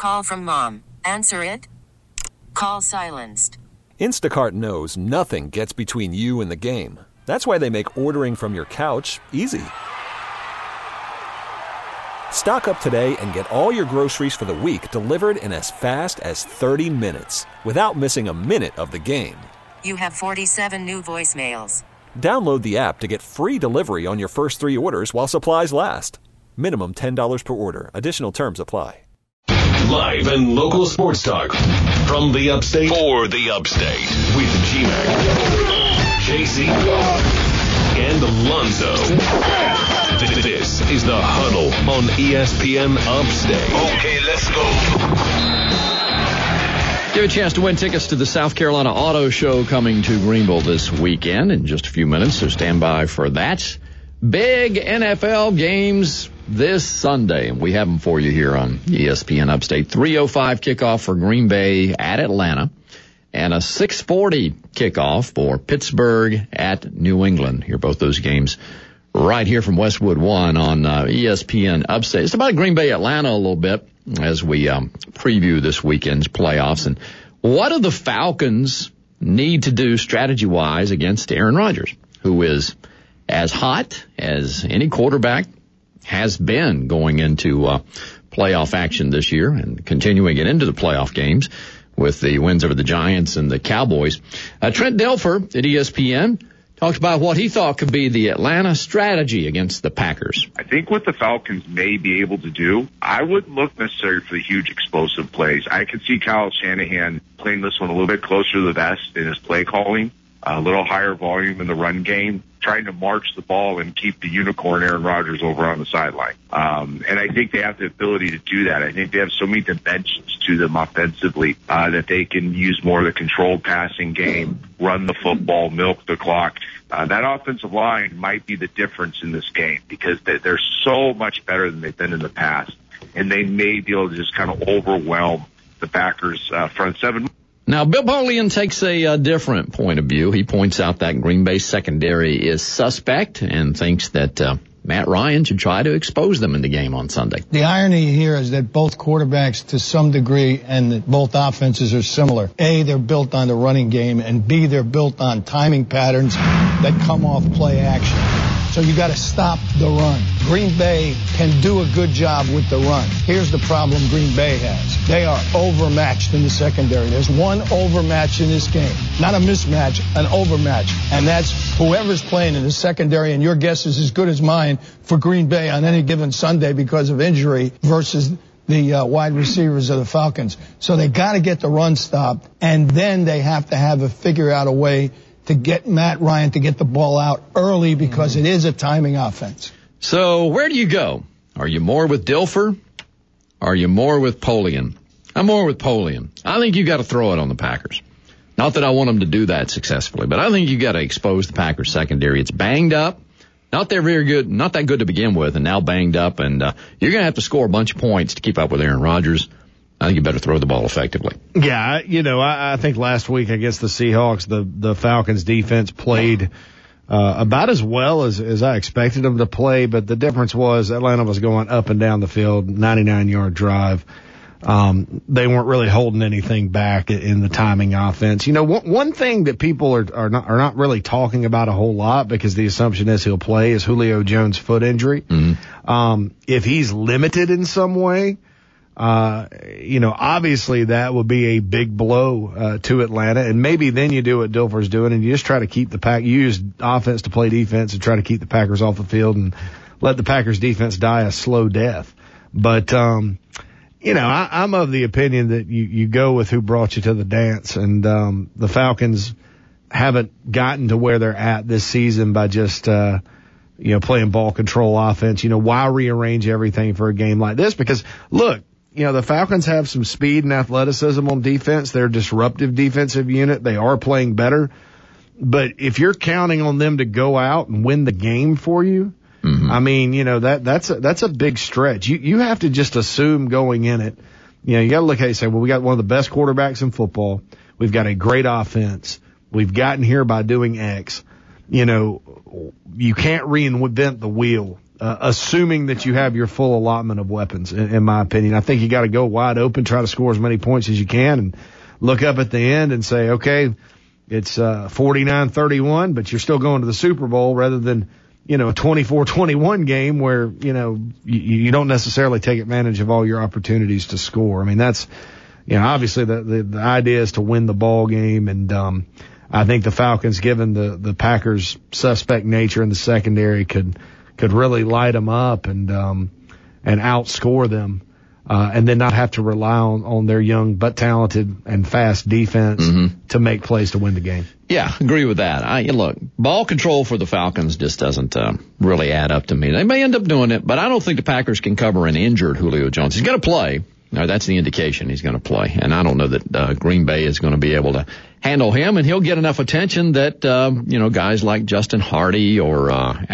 call from mom. Answer it. Call silenced. Instacart knows nothing gets between you and the game. That's why they make ordering from your couch easy. Stock up today and get all your groceries for the week delivered in as fast as 30 minutes without missing a minute of the game. You have 47 new voicemails. Download the app to get free delivery on your first 3 orders while supplies last. Minimum $10 per order. Additional terms apply. Live and local sports talk from the Upstate for the Upstate with G-Mac, JC, and Alonzo. This is the Huddle on ESPN Upstate. Okay, let's go. Give a chance to win tickets to the South Carolina Auto Show coming to Greenville this weekend in just a few minutes, so stand by for that. Big NFL games this Sunday, and we have them for you here on ESPN Upstate. 3:05 kickoff for Green Bay at Atlanta, and a 6:40 kickoff for Pittsburgh at New England. Hear both those games right here from Westwood One on ESPN Upstate. It's about Green Bay, Atlanta a little bit as we preview this weekend's playoffs. And what do the Falcons need to do strategy-wise against Aaron Rodgers, who is as hot as any quarterback has been going into playoff action this year and continuing it into the playoff games with the wins over the Giants and the Cowboys. Trent Dilfer at ESPN talked about what he thought could be the Atlanta strategy against the Packers. I think what the Falcons may be able to do, I wouldn't look necessarily for the huge explosive plays. I could see Kyle Shanahan playing this one a little bit closer to the vest in his play calling, a little higher volume in the run game, trying to march the ball and keep the unicorn Aaron Rodgers over on the sideline. And I think they have the ability to do that. I think they have so many dimensions to them offensively that they can use more of the controlled passing game, run the football, milk the clock. That offensive line might be the difference in this game because they're so much better than they've been in the past. And they may be able to just kind of overwhelm the Packers front seven. Now, Bill Polian takes a different point of view. He points out that Green Bay secondary is suspect and thinks that Matt Ryan should try to expose them in the game on Sunday. The irony here is that both quarterbacks, to some degree, and that both offenses are similar. A, they're built on the running game, and B, they're built on timing patterns that come off play action. So you got to stop the run. Green Bay can do a good job with the run. Here's the problem Green Bay has. They are overmatched in the secondary. There's one overmatch in this game. Not a mismatch, an overmatch. And that's whoever's playing in the secondary, and your guess is as good as mine for Green Bay on any given Sunday because of injury versus the wide receivers of the Falcons. So they got to get the run stopped, and then they have to figure out a way to get Matt Ryan to get the ball out early because it is a timing offense. So where do you go? Are you more with Dilfer? Are you more with Polian? I'm more with Polian. I think you got to throw it on the Packers. Not that I want them to do that successfully, but I think you got to expose the Packers secondary. It's banged up. Not that very good, not that good to begin with, and now banged up, and you're going to have to score a bunch of points to keep up with Aaron Rodgers. I think you better throw the ball effectively. Yeah, I think last week against the Seahawks, the Falcons defense played about as well as I expected them to play, but the difference was Atlanta was going up and down the field, 99-yard drive. They weren't really holding anything back in the timing offense. One thing that people are not really talking about a whole lot because the assumption is he'll play is Julio Jones' foot injury. Mm-hmm. If he's limited in some way, obviously that would be a big blow to Atlanta, and maybe then you do what Dilfer's doing and you just try to keep you use offense to play defense and try to keep the Packers off the field and let the Packers defense die a slow death. But, I'm of the opinion that you go with who brought you to the dance, and the Falcons haven't gotten to where they're at this season by just playing ball control offense. Why rearrange everything for a game like this? Because look, the Falcons have some speed and athleticism on defense. They're a disruptive defensive unit. They are playing better. But if you're counting on them to go out and win the game for you, mm-hmm. I mean, that's a big stretch. You have to just assume going in it. You got to look at it and say, well, we got one of the best quarterbacks in football. We've got a great offense. We've gotten here by doing X. You can't reinvent the wheel assuming that you have your full allotment of weapons, in my opinion. I think you got to go wide open, try to score as many points as you can, and look up at the end and say, okay, it's 49-31, but you're still going to the Super Bowl rather than, a 24-21 game where, you don't necessarily take advantage of all your opportunities to score. I mean, that's, obviously the idea is to win the ball game, and I think the Falcons, given the Packers' suspect nature in the secondary, could really light them up and outscore them, and then not have to rely on their young but talented and fast defense to make plays to win the game. Yeah, agree with that. Look, ball control for the Falcons just doesn't really add up to me. They may end up doing it, but I don't think the Packers can cover an injured Julio Jones. He's going to play. No, that's the indication he's going to play. And I don't know that Green Bay is going to be able to handle him, and he'll get enough attention that, guys like Justin Hardy or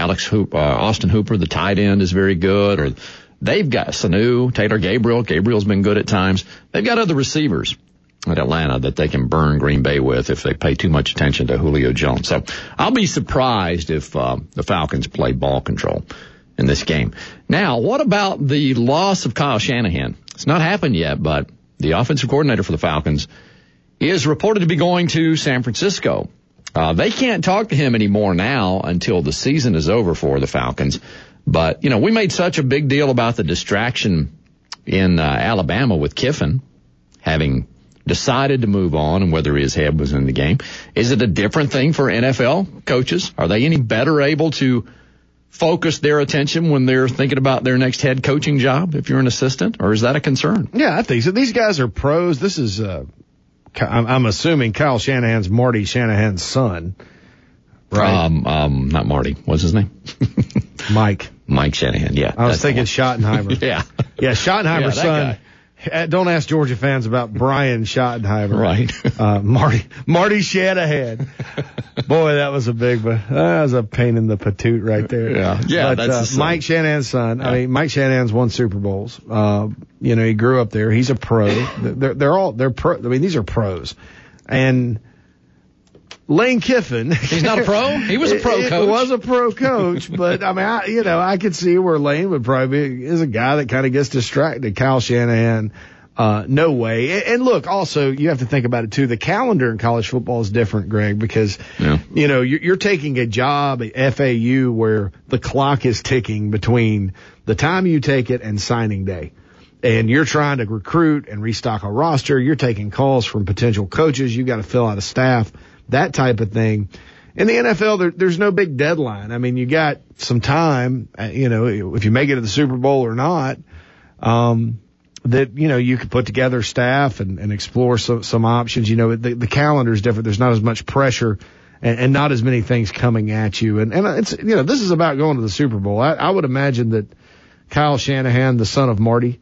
Austin Hooper, the tight end, is very good, or they've got Sanu, Taylor Gabriel. Gabriel's been good at times. They've got other receivers at Atlanta that they can burn Green Bay with if they pay too much attention to Julio Jones. So I'll be surprised if the Falcons play ball control in this game. Now, what about the loss of Kyle Shanahan? It's not happened yet, but the offensive coordinator for the Falcons is reported to be going to San Francisco. They can't talk to him anymore now until the season is over for the Falcons. But, we made such a big deal about the distraction in Alabama with Kiffin having decided to move on and whether his head was in the game. Is it a different thing for NFL coaches? Are they any better able to focus their attention when they're thinking about their next head coaching job if you're an assistant, or is that a concern? Yeah, I think so. These guys are pros. This is, I'm assuming Kyle Shanahan's Marty Shanahan's son, right? Not Marty. What's his name? Mike Shanahan. Yeah. I was thinking Schottenheimer. Yeah. Yeah, Schottenheimer's son. Guy. Don't ask Georgia fans about Brian Schottenheimer. Right. Marty Shanahan. Boy, that was a big one. That was a pain in the patoot right there. Yeah, but, that's Mike Shanahan's son. Yeah. I mean, Mike Shanahan's won Super Bowls. He grew up there. He's a pro. They're pro. I mean, these are pros. And Lane Kiffin. He's not a pro? He was a pro coach. He was a pro coach, but I mean, I could see where Lane would probably be, is a guy that kind of gets distracted. Kyle Shanahan, no way. And look, also, you have to think about it too. The calendar in college football is different, Greg, because, you're taking a job at FAU where the clock is ticking between the time you take it and signing day. And you're trying to recruit and restock a roster. You're taking calls from potential coaches. You got to fill out a staff. That type of thing. In the NFL, there's no big deadline. I mean, you got some time, if you make it to the Super Bowl or not, that, you could put together staff and explore some options. The calendar's different. There's not as much pressure and not as many things coming at you. And it's, this is about going to the Super Bowl. I would imagine that Kyle Shanahan, the son of Marty,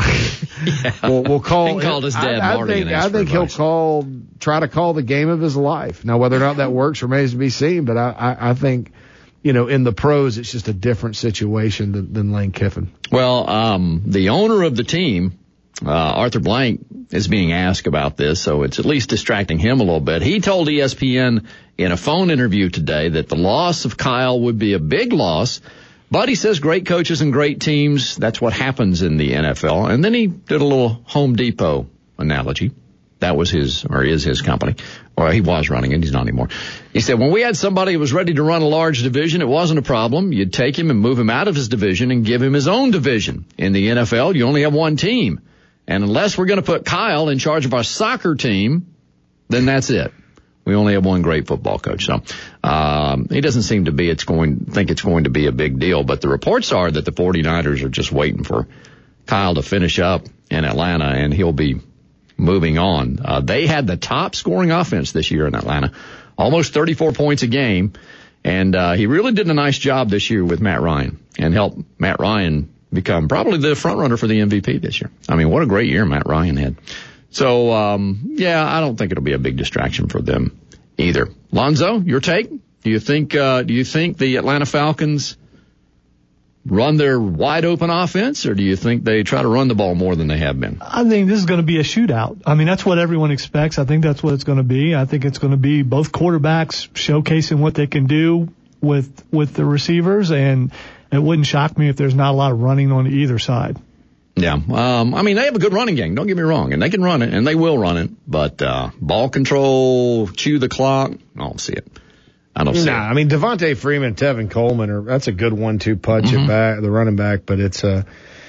will call. He called his dad Marty. I think he'll try to call the game of his life. Now, whether or not that works remains to be seen. But I think, in the pros, it's just a different situation than Lane Kiffin. Well, the owner of the team, Arthur Blank, is being asked about this, so it's at least distracting him a little bit. He told ESPN in a phone interview today that the loss of Kyle would be a big loss. But he says great coaches and great teams, that's what happens in the NFL. And then he did a little Home Depot analogy. That was is his company. Or he was running it, he's not anymore. He said, when we had somebody who was ready to run a large division, it wasn't a problem. You'd take him and move him out of his division and give him his own division. In the NFL, you only have one team. And unless we're going to put Kyle in charge of our soccer team, then that's it. We only have one great football coach. So, he doesn't seem to think it's going to be a big deal. But the reports are that the 49ers are just waiting for Kyle to finish up in Atlanta and he'll be moving on. They had the top scoring offense this year in Atlanta, almost 34 points a game. And, he really did a nice job this year with Matt Ryan and helped Matt Ryan become probably the front runner for the MVP this year. I mean, what a great year Matt Ryan had. So, I don't think it'll be a big distraction for them either. Lonzo, your take? Do you think the Atlanta Falcons run their wide open offense, or do you think they try to run the ball more than they have been? I think this is going to be a shootout. I mean, that's what everyone expects. I think that's what it's going to be. I think it's going to be both quarterbacks showcasing what they can do with the receivers, and it wouldn't shock me if there's not a lot of running on either side. Yeah. I mean, they have a good running game. Don't get me wrong. And they can run it, and they will run it. But ball control, chew the clock, I don't see it. I don't see it. I mean, Devontae Freeman and Tevin Coleman, that's a good 1-2 punch at back, the running back. But it's, they're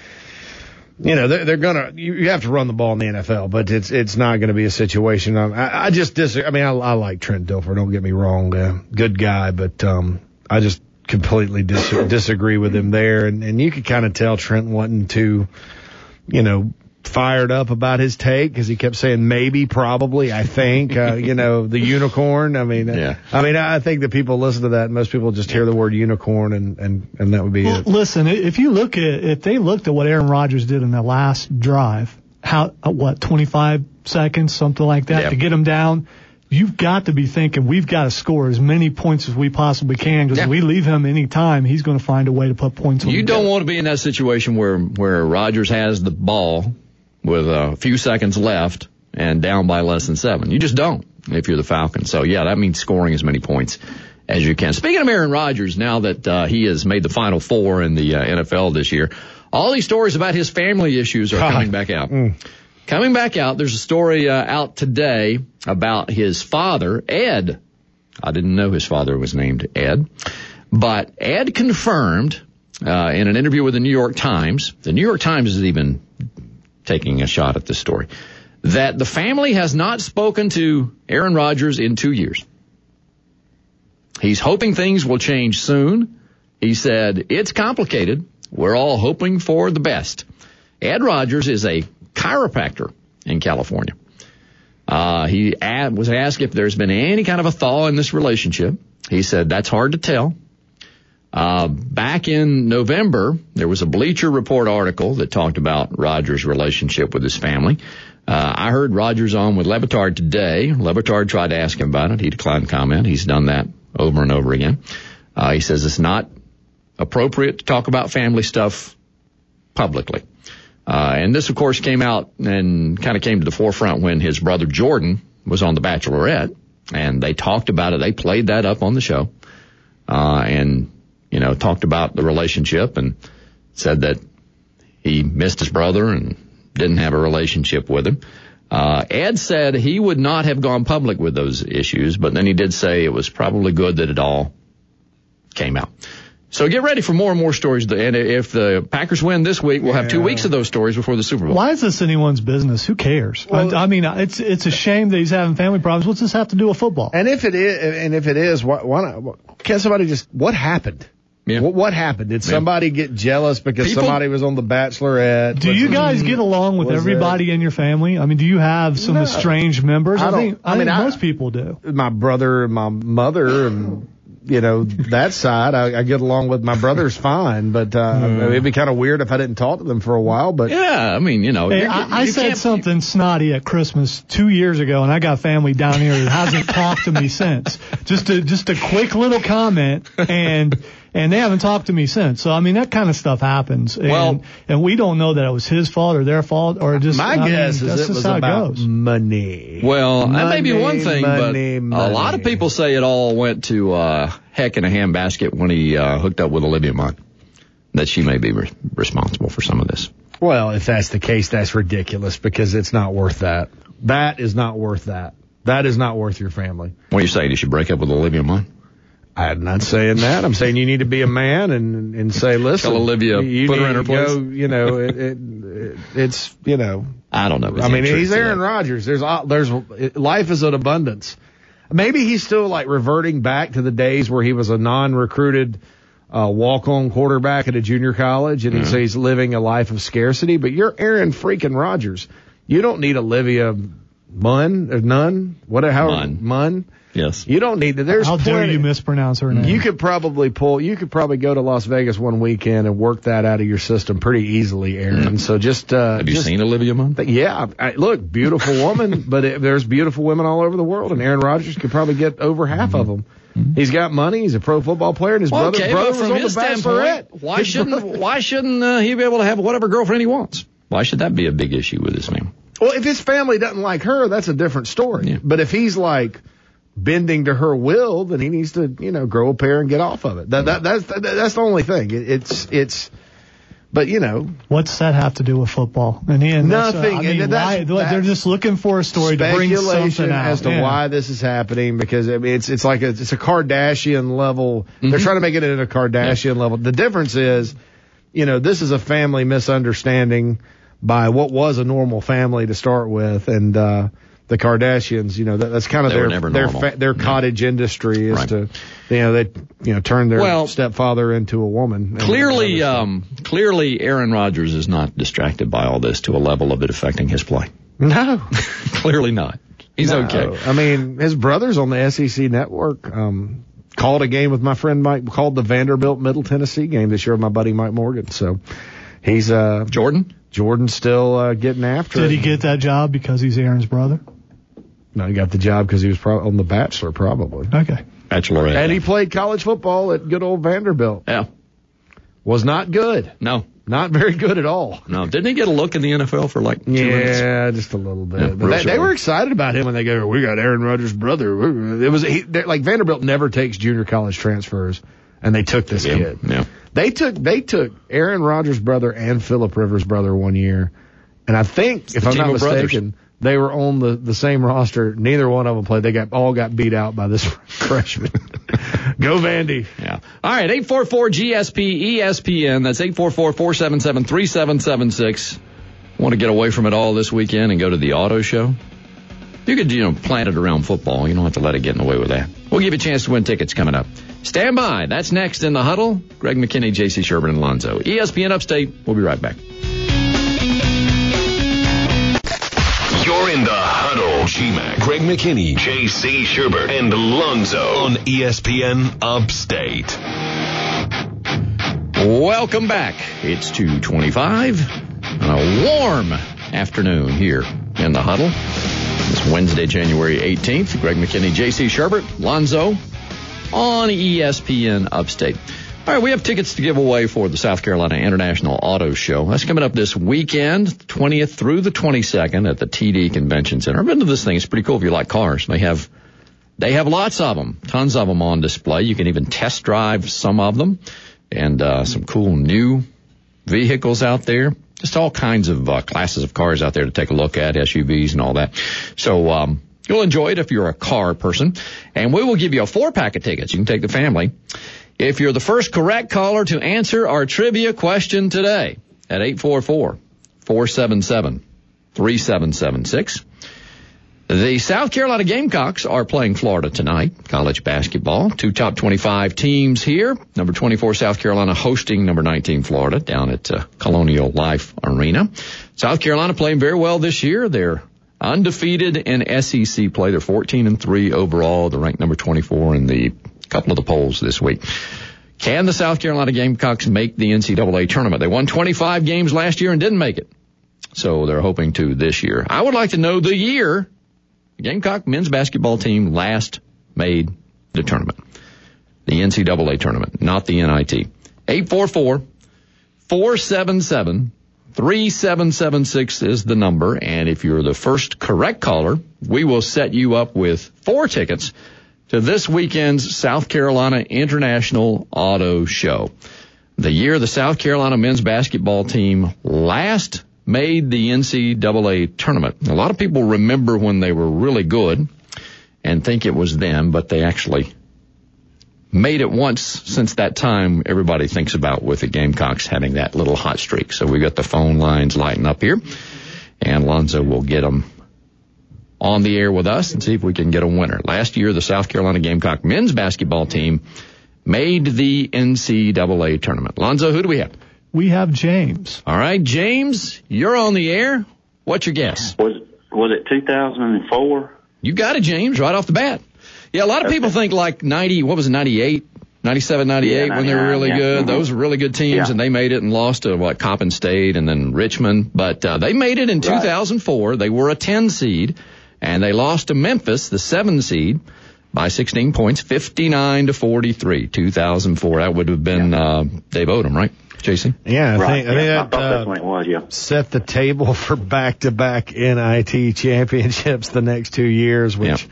going to – you have to run the ball in the NFL. But it's not going to be a situation. I just disagree. I mean, I like Trent Dilfer. Don't get me wrong. Good guy. But I just completely disagree with him there. And you could kind of tell Trent wanting to – fired up about his take because he kept saying maybe, probably, I think, the unicorn. I mean, I think that people listen to that and most people just hear the word unicorn and that would be it. Listen, if they looked at what Aaron Rodgers did in that last drive, 25 seconds, something like that, to get him down, you've got to be thinking we've got to score as many points as we possibly can because if we leave him any time, he's going to find a way to put points on the board. You don't want to be in that situation where Rodgers has the ball with a few seconds left and down by less than 7. You just don't if you're the Falcons. So, that means scoring as many points as you can. Speaking of Aaron Rodgers, now that he has made the Final Four in the NFL this year, all these stories about his family issues are coming back out. Coming back out, there's a story out today about his father, Ed. I didn't know his father was named Ed. But Ed confirmed in an interview with the New York Times, the New York Times is even taking a shot at this story, that the family has not spoken to Aaron Rodgers in 2 years. He's hoping things will change soon. He said, it's complicated. We're all hoping for the best. Ed Rodgers is a chiropractor in California. He was asked if there's been any kind of a thaw in this relationship. He said, that's hard to tell. Back in November, there was a Bleacher Report article that talked about Rodgers' relationship with his family. I heard Rodgers on with Levitard today. Levitard tried to ask him about it. He declined comment. He's done that over and over again. He says it's not appropriate to talk about family stuff publicly. And this, of course, came out and kind of came to the forefront when his brother Jordan was on The Bachelorette, and they talked about it. They played that up on the show, and talked about the relationship and said that he missed his brother and didn't have a relationship with him. Ed said he would not have gone public with those issues, but then he did say it was probably good that it all came out. So get ready for more and more stories. And if the Packers win this week, we'll have 2 weeks of those stories before the Super Bowl. Why is this anyone's business? Who cares? Well, I mean, it's a shame that he's having family problems. What's this have to do with football? And if it is, why not? Can't somebody what happened? Yeah. What happened? Did somebody get jealous because somebody was on The Bachelorette? Do you guys get along with everybody in your family? I mean, do you have some estranged members? I think most people do. My brother and my mother and that side, I get along with. My brother's fine, but it'd be kind of weird if I didn't talk to them for a while. But yeah, I mean, Hey, I said something snotty at Christmas 2 years ago, and I got family down here that hasn't talked to me since. Just a quick little comment, and they haven't talked to me since. So I mean, that kind of stuff happens. And we don't know that it was his fault or their fault or just. My guess is it was about money. Well, that may be one thing, but a lot of people say it all went to heck in a handbasket when he hooked up with Olivia Munn. That she may be responsible for some of this. Well, if that's the case, that's ridiculous because it's not worth that. That is not worth that. That is not worth your family. What are you saying? You should break up with Olivia Munn? I'm not saying that. I'm saying you need to be a man and say, listen. Tell Olivia, put her in her place. It's I don't know. I mean, he's Aaron Rodgers. There's life is an abundance. Maybe he's still like reverting back to the days where he was a non-recruited walk-on quarterback at a junior college, and he's living a life of scarcity. But you're Aaron freaking Rodgers. You don't need Olivia Munn or Nunn. Munn. Yes. You don't need to. How dare you mispronounce her name? You could probably go to Las Vegas one weekend and work that out of your system pretty easily, Aaron. So just have you seen Olivia Munn? Yeah. Look, beautiful woman, but there's beautiful women all over the world, and Aaron Rodgers could probably get over half of them. He's got money. He's a pro football player, and his brother was on The Bachelorette. Why shouldn't he be able to have whatever girlfriend he wants? Why should that be a big issue with his family? Well, if his family doesn't like her, that's a different story. Yeah. But if he's like bending to her will, then he needs to, grow a pair and get off of it. That's the only thing. But what's that have to do with football? And nothing. They're just looking for a story to bring something out as to why this is happening, because it's like it's a Kardashian level. Mm-hmm. They're trying to make it at a Kardashian level. The difference is, this is a family misunderstanding by what was a normal family to start with, and the Kardashians, that's kind of their cottage industry is to, they turn their stepfather into a woman. Clearly, Aaron Rodgers is not distracted by all this to a level of it affecting his play. No, clearly not. He's okay. I mean, his brother's on the SEC network. Called a game with my friend Mike, called the Vanderbilt Middle Tennessee game this year with my buddy Mike Morgan. So he's Jordan's still getting after it. Did he get that job because he's Aaron's brother? No, he got the job because he was on The Bachelor, probably. Okay. Bachelorette. And he played college football at good old Vanderbilt. Yeah. Was not good. No. Not very good at all. No. Didn't he get a look in the NFL for like 2 minutes? Yeah, just a little bit. Yeah, they were excited about him when they go, we got Aaron Rodgers' brother. It was like Vanderbilt never takes junior college transfers, and they took this kid. Yeah. They took Aaron Rodgers' brother and Phillip Rivers' brother one year, and I think, if I'm not mistaken, they were on the same roster. Neither one of them played. They all got beat out by this freshman. Go Vandy. Yeah. All right, 844-GSP-ESPN. That's 844-477-3776. Want to get away from it all this weekend and go to the auto show? You could, plan it around football. You don't have to let it get in the way with that. We'll give you a chance to win tickets coming up. Stand by. That's next in the huddle. Greg McKinney, J.C. Sherburne, and Lonzo. ESPN Upstate. We'll be right back. You're in the huddle. G-Mac, Greg McKinney, J.C. Sherburne, and Lonzo on ESPN Upstate. Welcome back. It's 2:25 on a warm afternoon here in the huddle. It's Wednesday, January 18th. Greg McKinney, J.C. Sherburne, Lonzo on ESPN Upstate. All right, we have tickets to give away for the South Carolina International Auto Show. That's coming up this weekend, 20th through the 22nd at the TD Convention Center. I've been to this thing. It's pretty cool if you like cars. They have lots of them, tons of them on display. You can even test drive some of them, and some cool new vehicles out there. Just all kinds of classes of cars out there to take a look at, SUVs and all that. So you'll enjoy it if you're a car person. And we will give you a 4-pack of tickets. You can take the family if you're the first correct caller to answer our trivia question today at 844-477-3776. The South Carolina Gamecocks are playing Florida tonight, college basketball. 2 top 25 teams here. Number 24, South Carolina, hosting number 19, Florida, down at Colonial Life Arena. South Carolina playing very well this year. They're undefeated in SEC play. They're 14-3 overall. They're ranked number 24 in the couple of the polls this week. Can the South Carolina Gamecocks make the NCAA tournament? They won 25 games last year and didn't make it. So they're hoping to this year. I would like to know the year the Gamecock men's basketball team last made the tournament. The NCAA tournament, not the NIT. 844-477-3776 is the number. And if you're the first correct caller, we will set you up with 4 tickets to this weekend's South Carolina International Auto Show. The year the South Carolina men's basketball team last made the NCAA tournament. A lot of people remember when they were really good and think it was them, but they actually made it once since that time. Everybody thinks about with the Gamecocks having that little hot streak. So we got the phone lines lighting up here, and Lonzo will get them on the air with us and see if we can get a winner. Last year, the South Carolina Gamecock men's basketball team made the NCAA tournament. Lonzo, who do we have? We have James. All right, James, you're on the air. What's your guess? Was it 2004? You got it, James, right off the bat. Yeah, a lot of people think like 98, 97, 98 when they were really good. Mm-hmm. Those were really good teams, and they made it and lost to, Coppin State and then Richmond. But they made it in 2004. They were a 10 seed, and they lost to Memphis, the 7 seed, by 16 points, 59-43, 2004. That would have been Dave Odom, right? JC? Yeah, I think that's when it was, set the table for back-to-back NIT championships the next 2 years, which,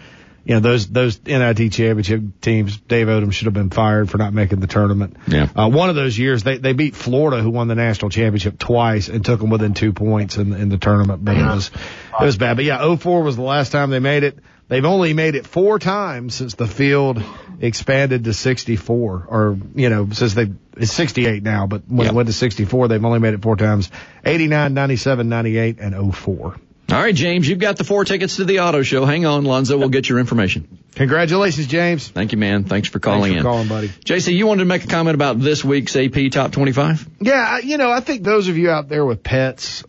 those NIT championship teams, Dave Odom should have been fired for not making the tournament. Yeah. One of those years, they beat Florida, who won the national championship twice, and took them within 2 points in the tournament. But it was bad. But yeah, 04 was the last time they made it. They've only made it 4 times since the field expanded to 64, or, since it's 68 now, but when it went to 64, they've only made it 4 times, 89, 97, 98, and 04. All right, James, you've got the 4 tickets to the auto show. Hang on, Lonzo. We'll get your information. Congratulations, James. Thank you, man. Thanks for calling in. Thanks for calling, buddy. JC, you wanted to make a comment about this week's AP Top 25? Yeah, I think those of you out there with pets,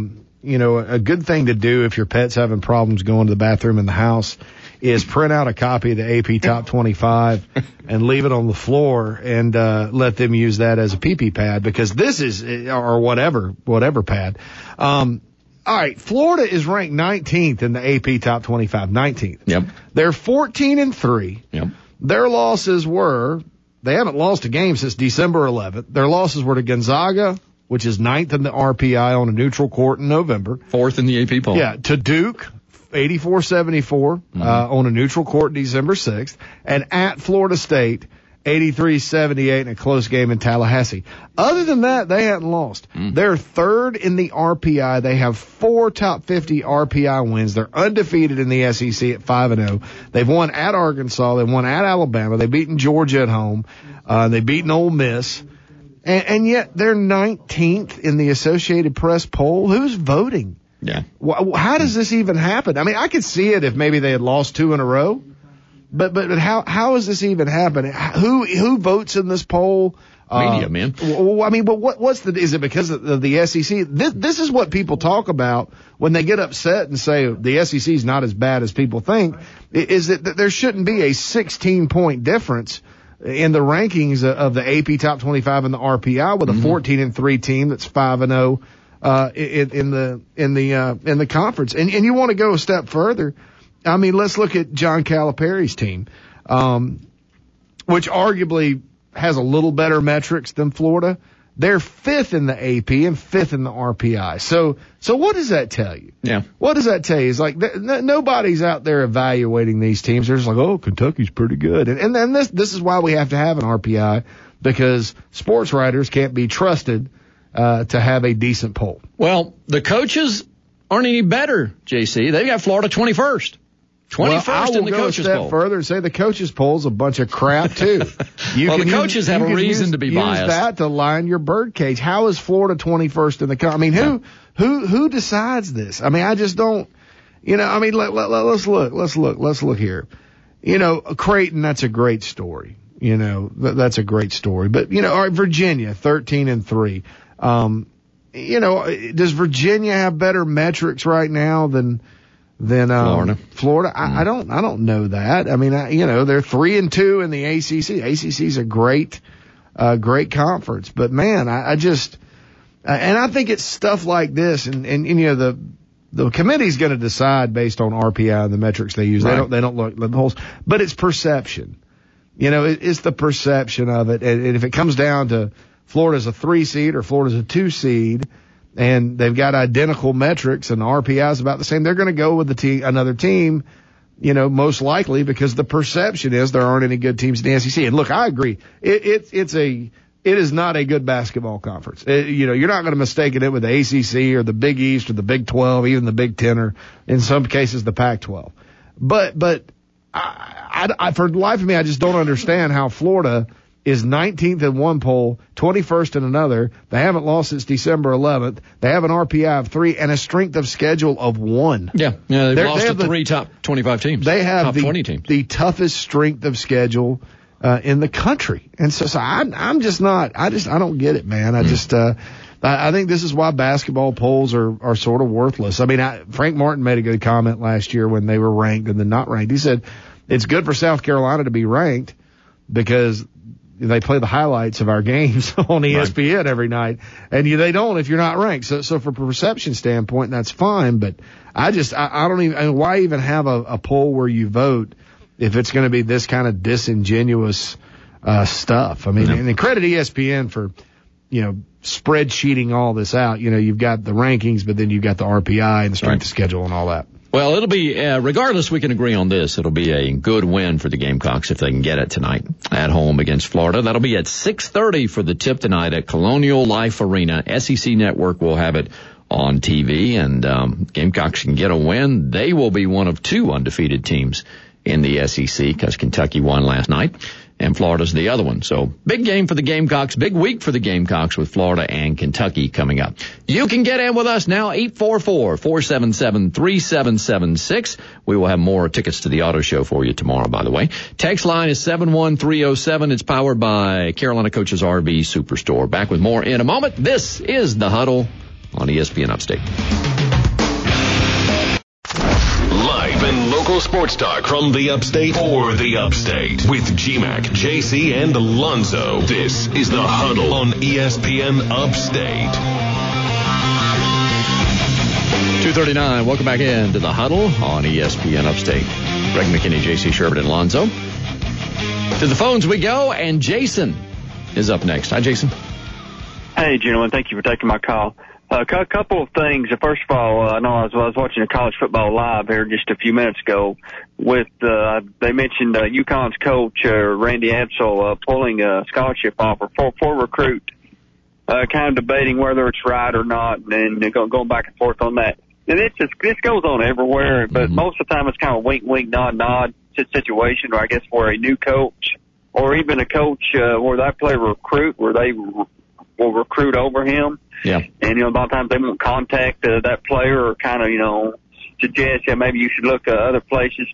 a good thing to do if your pet's having problems going to the bathroom in the house is print out a copy of the AP Top 25 and leave it on the floor and let them use that as a pee-pee pad, because this is, or whatever pad. All right, Florida is ranked 19th in the AP Top 25, 19th. Yep. They're 14-3. Yep. Their losses were, they haven't lost a game since December 11th. Their losses were to Gonzaga, which is 9th in the RPI on a neutral court in November. 4th in the AP poll. Yeah, to Duke, 84-74 on a neutral court December 6th. And at Florida State, 83-78 in a close game in Tallahassee. Other than that, they hadn't lost. They're 3rd in the RPI. They have 4 top 50 RPI wins. They're undefeated in the SEC at 5-0. They've won at Arkansas. They've won at Alabama. They've beaten Georgia at home. They've beaten Ole Miss. And yet they're 19th in the Associated Press poll. Who's voting? Yeah. How does this even happen? I mean, I could see it if maybe they had lost 2 in a row. But how has this even happened? Who votes in this poll? Media, man. I mean, but is it because of the SEC? This is what people talk about when they get upset and say the SEC is not as bad as people think, is that there shouldn't be a 16-point difference in the rankings of the AP Top 25 and the RPI with a 14-3 team that's 5-0 in the conference. And you want to go a step further. I mean, let's look at John Calipari's team, which arguably has a little better metrics than Florida. They're 5th in the AP and 5th in the RPI. So what does that tell you? Yeah. What does that tell you? It's like nobody's out there evaluating these teams. They're just like, oh, Kentucky's pretty good. And then this is why we have to have an RPI, because sports writers can't be trusted to have a decent poll. Well, the coaches aren't any better, JC. They've got Florida 21st. 21st in the coaches poll. I will go a step further and say the coaches poll's a bunch of crap too. The coaches have a reason to be biased. Use that to line your birdcage. How is Florida 21st in the? I mean, who decides this? I mean, I just don't. I mean, let's look here. Creighton, that's a great story. That's a great story. But all right, Virginia 13-3. Does Virginia have better metrics right now than Florida? I don't know that. I mean, they're 3-2 in the ACC. ACC's a great conference. But man, I just, and I think it's stuff like this, and the committee's going to decide based on RPI and the metrics they use. Right. They don't look at the polls, but it's perception. It's the perception of it. And if it comes down to Florida's a 3 seed or Florida's a 2 seed, and they've got identical metrics and the RPI is about the same, they're going to go with another team, most likely, because the perception is there aren't any good teams in the SEC. And look, I agree. It is not a good basketball conference. You're not going to mistake it with the ACC or the Big East or the Big 12, even the Big 10, or in some cases the Pac-12. But I for the life of me, I just don't understand how Florida is 19th in one poll, 21st in another. They haven't lost since December 11th. They have an RPI of 3 and a strength of schedule of 1. Yeah, they've lost to 3 top 25 teams. They have top 20 teams. The toughest strength of schedule in the country. And so I'm just not. I don't get it, man. I think this is why basketball polls are sort of worthless. I mean, Frank Martin made a good comment last year when they were ranked and then not ranked. He said it's good for South Carolina to be ranked because they play the highlights of our games on ESPN every night, and they don't if you're not ranked. So from a perception standpoint, that's fine. But I don't even. Why even have a poll where you vote if it's going to be this kind of disingenuous stuff? I mean, and credit ESPN for spreadsheeting all this out. You've got the rankings, but then you've got the RPI and the strength of schedule and all that. Well, it'll be, regardless, we can agree on this. It'll be a good win for the Gamecocks if they can get it tonight at home against Florida. That'll be at 6:30 for the tip tonight at Colonial Life Arena. SEC Network will have it on TV, and Gamecocks can get a win. They will be one of 2 undefeated teams in the SEC because Kentucky won last night, and Florida's the other one. So big game for the Gamecocks, big week for the Gamecocks with Florida and Kentucky coming up. You can get in with us now, 844-477-3776. We will have more tickets to the auto show for you tomorrow, by the way. Text line is 71307. It's powered by Carolina Coaches RV Superstore. Back with more in a moment. This is The Huddle on ESPN Upstate. Live and local sports talk from the Upstate for the Upstate with GMAC, JC, and Alonzo. This is The Huddle on ESPN Upstate. 2:39. Welcome back in to The Huddle on ESPN Upstate. Greg McKinney, JC Sherbert, and Alonzo. To the phones we go, and Jason is up next. Hi, Jason. Hey, gentlemen. Thank you for taking my call. A couple of things. First of all, I know I was watching a college football live here just a few minutes ago with, they mentioned, UConn's coach, Randy Edsall, pulling a scholarship offer for recruit, kind of debating whether it's right or not and going back and forth on that. And this goes on everywhere, but most of the time it's kind of wink, wink, nod, nod situation, or I guess where a new coach or even a coach, where that player recruit, where they will recruit over him. Yeah. And, a lot of times they won't contact that player or kind of, suggest, maybe you should look at other places.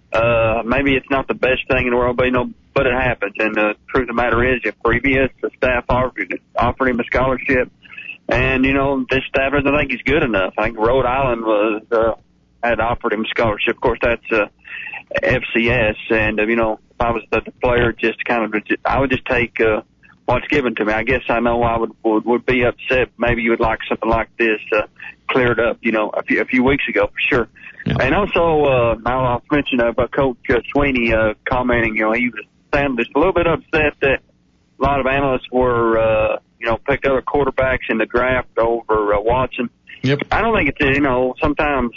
Maybe it's not the best thing in the world, but it happens. And the truth of the matter is, if previous the staff offered him a scholarship, and, this staff doesn't think he's good enough. I think Rhode Island had offered him a scholarship. Of course, that's FCS. And, if I was the player, I would just take what's given to me. I guess I know I would be upset. Maybe you would like something like this cleared up, a few weeks ago for sure. Yeah. And also, I'll mention about Coach Sweeney commenting. He was sounding just a little bit upset that a lot of analysts were, picked other quarterbacks in the draft over Watson. Yep. I don't think it's sometimes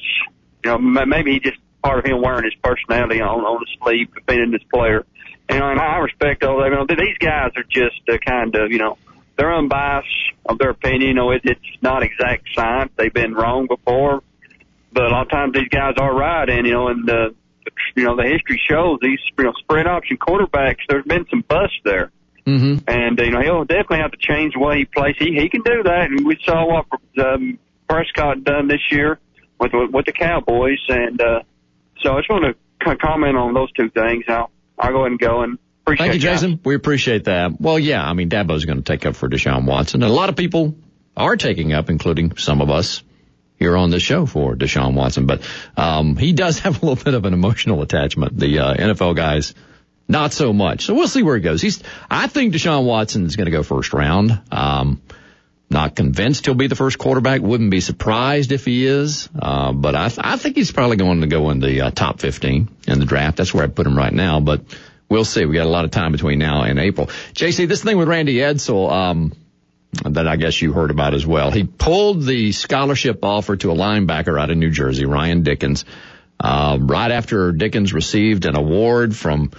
maybe just part of him wearing his personality on his sleeve, being this player. And I respect all that. These guys are just kind of, they're unbiased of their opinion. It's not exact science. They've been wrong before, but a lot of times these guys are right. And the history shows these spread option quarterbacks. There's been some busts there, and he'll definitely have to change the way he plays. He can do that, and we saw what Prescott done this year with the Cowboys. And so I just want to comment on those two things. I'll go ahead and go and appreciate it. Thank you, Jason. We appreciate that. Well, yeah, Dabo's going to take up for Deshaun Watson. And a lot of people are taking up, including some of us here on this show for Deshaun Watson. But he does have a little bit of an emotional attachment. The NFL guys, not so much. So we'll see where he goes. I think Deshaun Watson is going to go first round. Not convinced he'll be the first quarterback. Wouldn't be surprised if he is. But I think he's probably going to go in the top 15 in the draft. That's where I put him right now. But we'll see. We got a lot of time between now and April. JC, this thing with Randy Edsall, that I guess you heard about as well. He pulled the scholarship offer to a linebacker out of New Jersey, Ryan Dickens, right after Dickens received an award from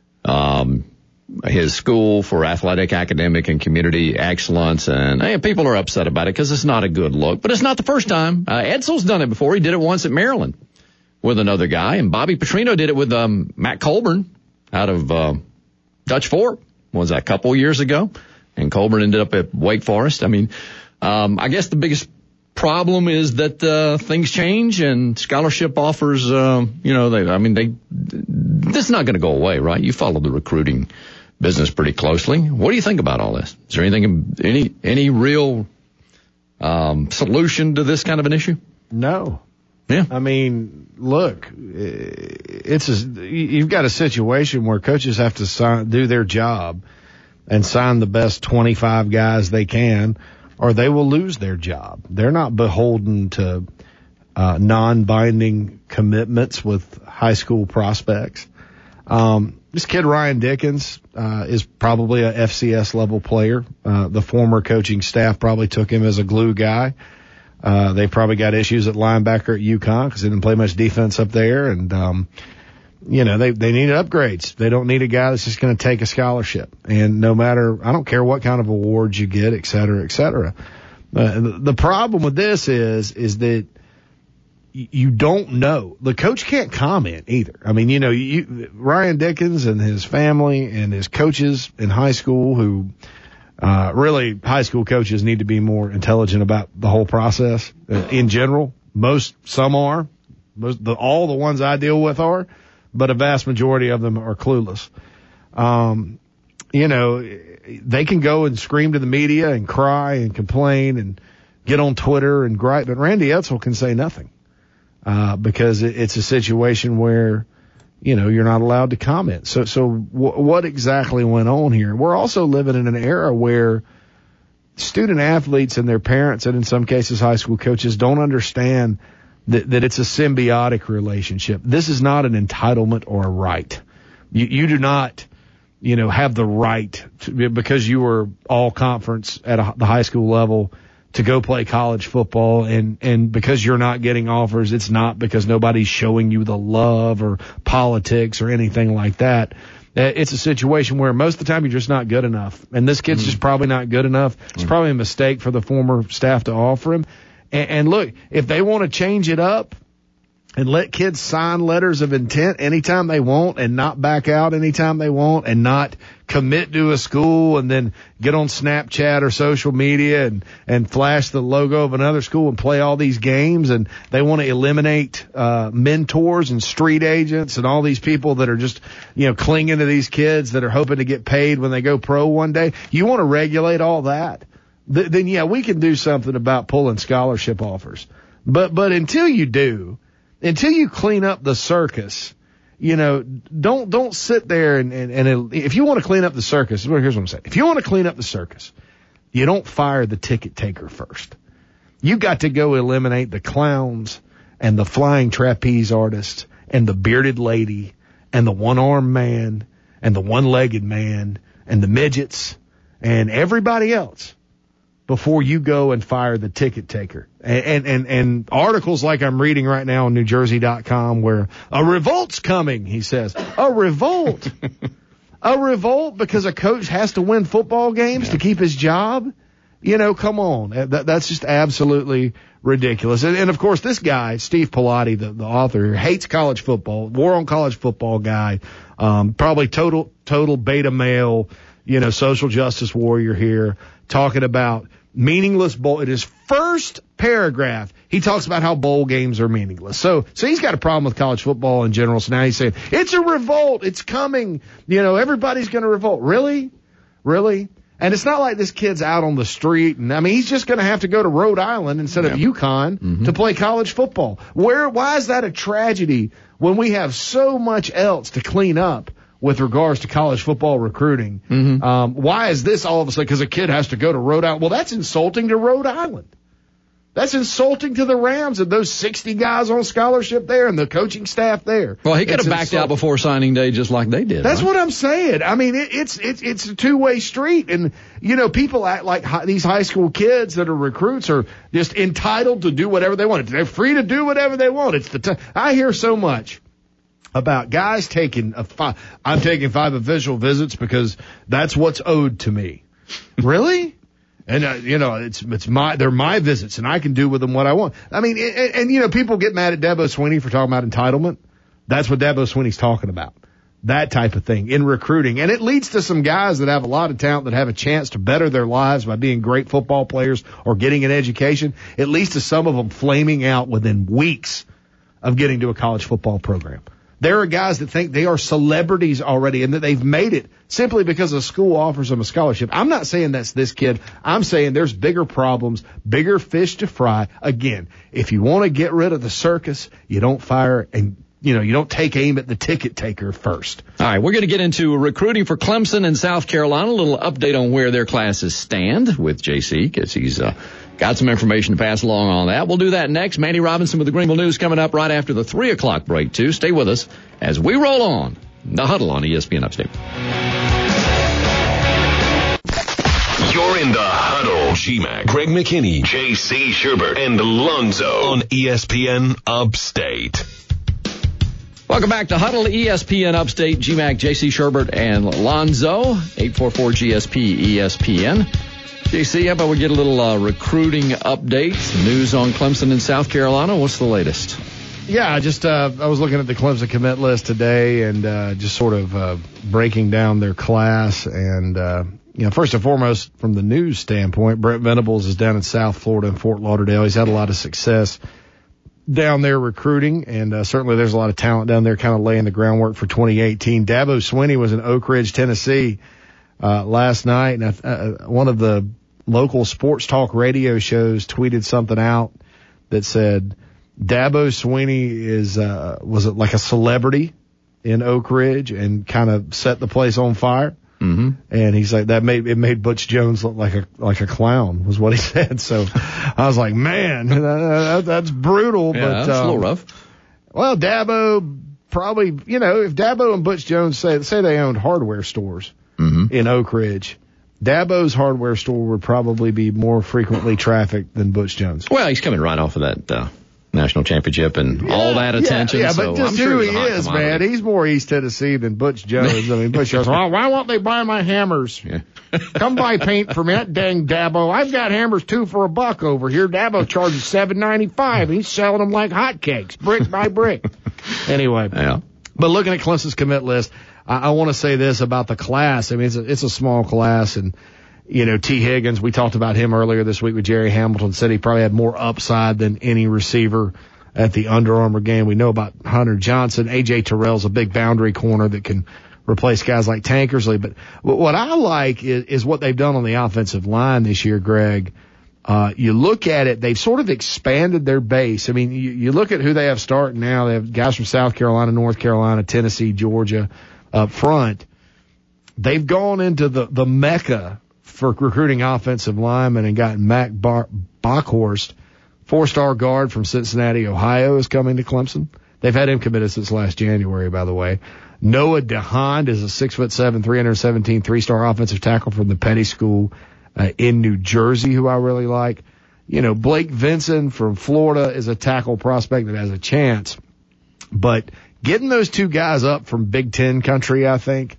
his school for athletic, academic, and community excellence. And people are upset about it because it's not a good look. But it's not the first time. Edsall's done it before. He did it once at Maryland with another guy. And Bobby Petrino did it with Matt Colburn out of Dutch Fork. Was that a couple years ago? And Colburn ended up at Wake Forest. I guess the biggest problem is that things change and scholarship offers, this is not going to go away, right? You follow the recruiting business pretty closely. What do you think about all this? Is there any real solution to this kind of an issue? No. Yeah. Look, you've got a situation where coaches have to do their job and sign the best 25 guys they can, or they will lose their job. They're not beholden to non-binding commitments with high school prospects. This kid, Ryan Dickens, is probably a FCS level player. The former coaching staff probably took him as a glue guy. They probably got issues at linebacker at UConn because they didn't play much defense up there. And, they needed upgrades. They don't need a guy that's just going to take a scholarship. And no matter, I don't care what kind of awards you get, et cetera, et cetera. The problem with this is that you don't know. The coach can't comment either. I mean, Ryan Dickens and his family and his coaches in high school who, really high school coaches need to be more intelligent about the whole process in general. Some are. All the ones I deal with are, but a vast majority of them are clueless. They can go and scream to the media and cry and complain and get on Twitter and gripe, but Randy Edsall can say nothing. Because it's a situation where, you're not allowed to comment. So what exactly went on here? We're also living in an era where student athletes and their parents, and in some cases high school coaches, don't understand that it's a symbiotic relationship. This is not an entitlement or a right. You do not, have the right to, because you were all conference at the high school level, to go play college football, and because you're not getting offers, it's not because nobody's showing you the love or politics or anything like that. It's a situation where most of the time you're just not good enough, and this kid's just probably not good enough. It's probably a mistake for the former staff to offer him. And look, if they want to change it up and let kids sign letters of intent anytime they want and not back out anytime they want and not commit to a school and then get on Snapchat or social media and flash the logo of another school and play all these games, and they want to eliminate mentors and street agents and all these people that are just, clinging to these kids that are hoping to get paid when they go pro one day. You want to regulate all that? Then yeah, we can do something about pulling scholarship offers. But until you do, until you clean up the circus, don't sit there and if you want to clean up the circus, here's what I'm saying. If you want to clean up the circus, you don't fire the ticket taker first. You got to go eliminate the clowns and the flying trapeze artists and the bearded lady and the one-armed man and the one-legged man and the midgets and everybody else before you go and fire the ticket taker. And articles like I'm reading right now on NewJersey.com where a revolt's coming, he says. A revolt? A revolt because a coach has to win football games to keep his job? Come on. That's just absolutely ridiculous. And of course, this guy, Steve Pilati, the author here, hates college football, war on college football guy, probably total beta male, social justice warrior here, talking about meaningless bowl. In his first paragraph, he talks about how bowl games are meaningless. So he's got a problem with college football in general. So now he's saying, it's a revolt. It's coming. Everybody's going to revolt. Really? And it's not like this kid's out on the street. And he's just going to have to go to Rhode Island instead of UConn to play college football. Why is that a tragedy when we have so much else to clean up with regards to college football recruiting? Why is this all of a sudden because a kid has to go to Rhode Island? Well, that's insulting to Rhode Island. That's insulting to the Rams and those 60 guys on scholarship there and the coaching staff there. Well, he could have backed out before signing day just like they did. That's what I'm saying. It's a two-way street. And, people act like these high school kids that are recruits are just entitled to do whatever they want. They're free to do whatever they want. I hear so much about guys taking I'm taking 5 official visits because that's what's owed to me. Really? And, they're my visits and I can do with them what I want. People get mad at Dabo Swinney for talking about entitlement. That's what Dabo Swinney's talking about. That type of thing in recruiting. And it leads to some guys that have a lot of talent that have a chance to better their lives by being great football players or getting an education. It leads to some of them flaming out within weeks of getting to a college football program. There are guys that think they are celebrities already and that they've made it simply because a school offers them a scholarship. I'm not saying that's this kid. I'm saying there's bigger problems, bigger fish to fry. Again, if you want to get rid of the circus, you don't fire and, you don't take aim at the ticket taker first. All right, we're going to get into recruiting for Clemson and South Carolina. A little update on where their classes stand with JC because he's got some information to pass along on that. We'll do that next. Manny Robinson with the Greenville News coming up right after the 3 o'clock break, too. Stay with us as we roll on. The Huddle on ESPN Upstate. You're In the Huddle, G-Mac, Greg McKinney, J.C. Sherbert, and Lonzo on ESPN Upstate. Welcome back to Huddle, ESPN Upstate, G-Mac, J.C. Sherbert, and Lonzo, 844-GSP-ESPN. J.C., how about we get a little recruiting update, news on Clemson and South Carolina? What's the latest? Yeah, just I was looking at the Clemson commit list today and just sort of breaking down their class. And, first and foremost, from the news standpoint, Brent Venables is down in South Florida in Fort Lauderdale. He's had a lot of success down there recruiting, and certainly there's a lot of talent down there kind of laying the groundwork for 2018. Dabo Swinney was in Oak Ridge, Tennessee last night, and one of the local sports talk radio shows tweeted something out that said Dabo Swinney was it like a celebrity in Oak Ridge and kind of set the place on fire. Mm-hmm. And he's like, it made Butch Jones look like a clown, was what he said. So I was like, man, that's brutal. Yeah, but that's a little rough. Well, Dabo probably, if Dabo and Butch Jones say they owned hardware stores in Oak Ridge, Dabo's hardware store would probably be more frequently trafficked than Butch Jones. Well, he's coming right off of that national championship and all that attention. Yeah, so but just I'm who sure he is, man. He's more East Tennessee than Butch Jones. I mean, Butch Jones, well, why won't they buy my hammers? Yeah. Come buy paint from that dang Dabo. I've got hammers $2 for $1 over here. Dabo charges $7.95. He's selling them like hotcakes, brick by brick. Anyway, yeah. But looking at Clemson's commit list, I want to say this about the class. I mean, it's a small class, and T. Higgins, we talked about him earlier this week with Jerry Hamilton, said he probably had more upside than any receiver at the Under Armour game. We know about Hunter Johnson. A.J. Terrell's a big boundary corner that can replace guys like Tankersley. But what I like is what they've done on the offensive line this year, Greg. You look at it, they've sort of expanded their base. I mean, you look at who they have starting now. They have guys from South Carolina, North Carolina, Tennessee, Georgia up front. They've gone into the mecca for recruiting offensive linemen and gotten Mac Bockhorst, 4-star guard from Cincinnati, Ohio, is coming to Clemson. They've had him committed since last January, by the way. Noah DeHond is a 6'7", 317 3-star offensive tackle from the Petty School in New Jersey, who I really like. Blake Vinson from Florida is a tackle prospect that has a chance. But getting those two guys up from Big Ten country, I think,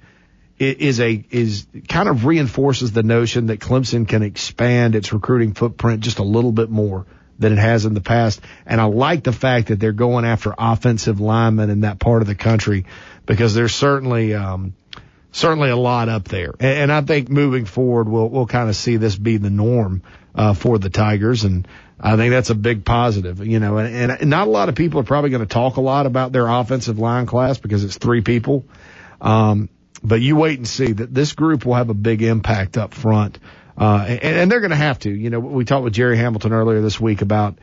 is kind of reinforces the notion that Clemson can expand its recruiting footprint just a little bit more than it has in the past. And I like the fact that they're going after offensive linemen in that part of the country, because there's certainly a lot up there. And I think moving forward, we'll kind of see this be the norm for the Tigers. And I think that's a big positive, and not a lot of people are probably going to talk a lot about their offensive line class because it's 3 people. But you wait and see that this group will have a big impact up front. And they're going to have to. We talked with Jerry Hamilton earlier this week about,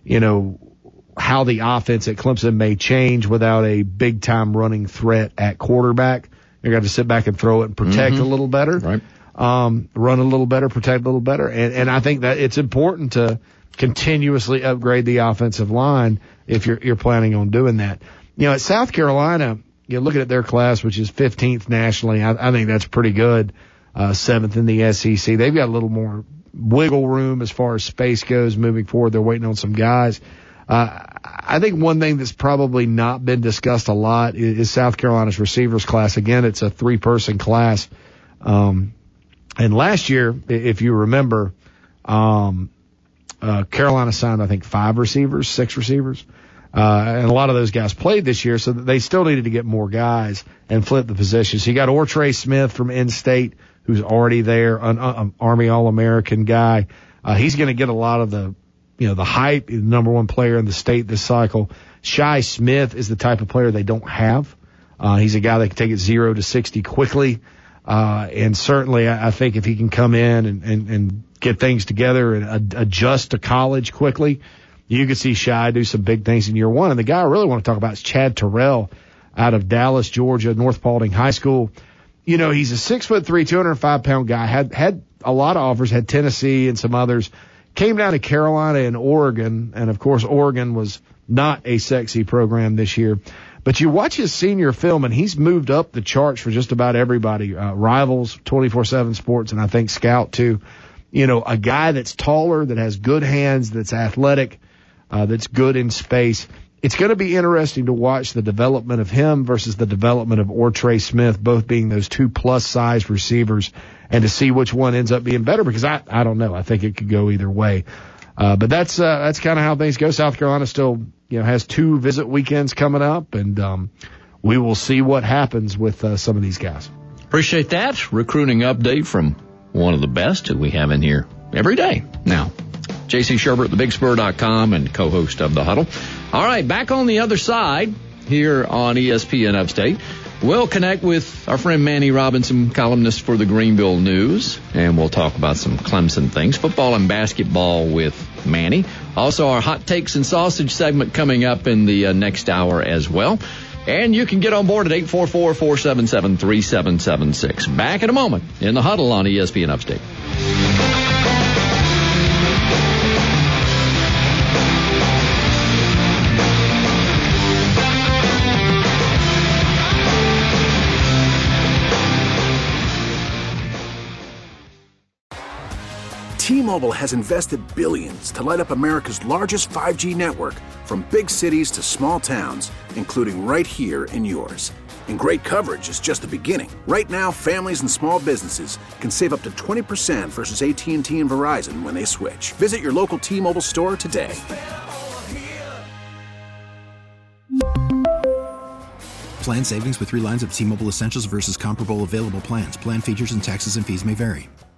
how the offense at Clemson may change without a big-time running threat at quarterback. They're going to sit back and throw it and protect a little better. Right. Run a little better, protect a little better. And I think that it's important to continuously upgrade the offensive line if you're planning on doing that. At South Carolina, looking at their class, which is 15th nationally, I think that's pretty good. 7th in the SEC. They've got a little more wiggle room as far as space goes moving forward. They're waiting on some guys. I think one thing that's probably not been discussed a lot is South Carolina's receivers class. Again, it's a 3-person class. And last year, if you remember, Carolina signed, I think, 6 receivers. And a lot of those guys played this year, so they still needed to get more guys and flip the positions. So you got Ortre Smith from In-State, who's already there, an Army All-American guy. He's going to get a lot of the hype, the number 1 player in the state this cycle. Shi Smith is the type of player they don't have. He's a guy that can take it 0 to 60 quickly. And certainly I think if he can come in and get things together and adjust to college quickly, you could see Shi do some big things in year 1. And the guy I really want to talk about is Chad Terrell out of Dallas, Georgia, North Paulding High School. He's a 6'3", 205-pound guy, had a lot of offers, had Tennessee and some others, came down to Carolina and Oregon. And of course, Oregon was not a sexy program this year. But you watch his senior film, and he's moved up the charts for just about everybody. Rivals, 24/7 Sports, and I think Scout too. a guy that's taller, that has good hands, that's athletic, that's good in space. It's going to be interesting to watch the development of him versus the development of Ortre Smith, both being those 2+ size receivers, and to see which one ends up being better, because I don't know. I think it could go either way. But that's kind of how things go. South Carolina still, has 2 visit weekends coming up, and we will see what happens with some of these guys. Appreciate that. Recruiting update from one of the best who we have in here every day now. J.C. Sherbert, thebigspur.com, and co-host of The Huddle. All right, back on the other side here on ESPN Upstate. We'll connect with our friend Manny Robinson, columnist for the Greenville News, and we'll talk about some Clemson things, football and basketball with Manny. Also, our hot takes and sausage segment coming up in the next hour as well. And you can get on board at 844-477-3776. Back in a moment in The Huddle on ESPN Upstate. T-Mobile has invested billions to light up America's largest 5G network, from big cities to small towns, including right here in yours. And great coverage is just the beginning. Right now, families and small businesses can save up to 20% versus AT&T and Verizon when they switch. Visit your local T-Mobile store today. Plan savings with 3 lines of T-Mobile Essentials versus comparable available plans. Plan features and taxes and fees may vary.